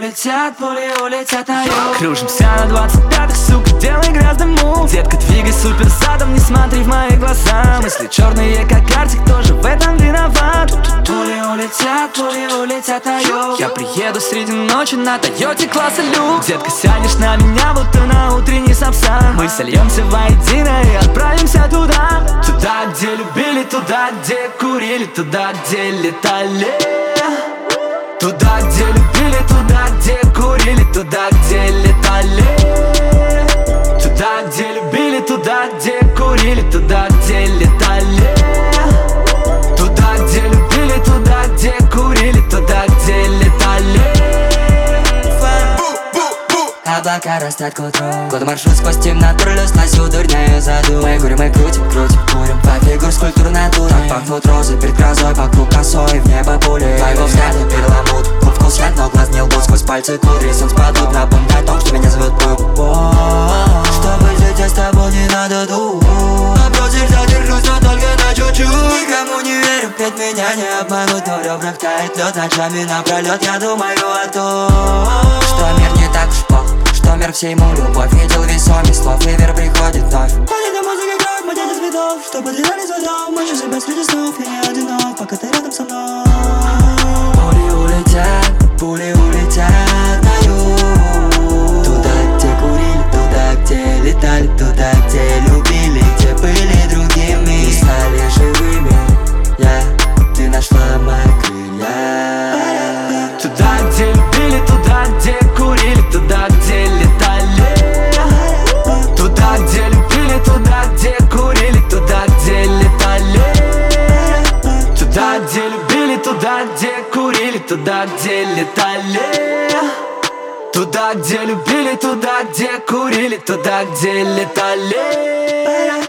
пули улетят на юг. Кружимся на 25-х, сука, делай грязный мув. Детка, двигай супер задом, не смотри в мои глаза. Мысли черные, как Артик, тоже в этом виноват. Пули улетят на юг. Я приеду среди ночи на Тойоте класса люкс. Детка, сядешь на меня, будто на утренний сапсан. Мы сольемся воедино и отправимся туда. Туда, где любили, туда, где курили, туда, где летали. Туда, где любили, туда, где курили, туда, где летали. Туда, где любили, туда, где курили, туда, где летали. Туда, где любили, туда, где курили, туда, где летали. Облака растят к утру. Год маршрут сквозь темноту, слазю дурняю заду. Мы курим, курим. По фигур скульптур натуры. Так пахнут розы перед грозой, вокруг косой, в небо пули. Твоего взгляда перламут, вкус яд, но глаз не лгут. Сквозь пальцы кудри, сон спадут. Напоминай о том, что меня зовут Брук. Чтобы жить, я с тобой не надо думать. Напротив, задержусь, но только на чуть-чуть. Никому не верю, ведь меня не обманут. Но в ребрах тает лед, ночами напролет. Я думаю о том, что мир не так уж плох, что мир всей ему любовь. Видел весомый слов, и вер приходит вновь. Палит музыка кровь, мы дети цветов. Что потеряли звонок, мочу себя среди снов. Я не одинок, пока ты рядом со мной. Пули улетят на юг. Туда, где курили, туда, где летали, туда, где любили, где были другими и стали живыми. Ты нашла мои крылья. Туда, где любили, туда, где курили, туда, где летали. Туда, где любили, туда, где курили, туда, где летали. Туда, где любили, туда, где курили, туда, где летали. Туда, где любили, туда, где курили, туда, где летали.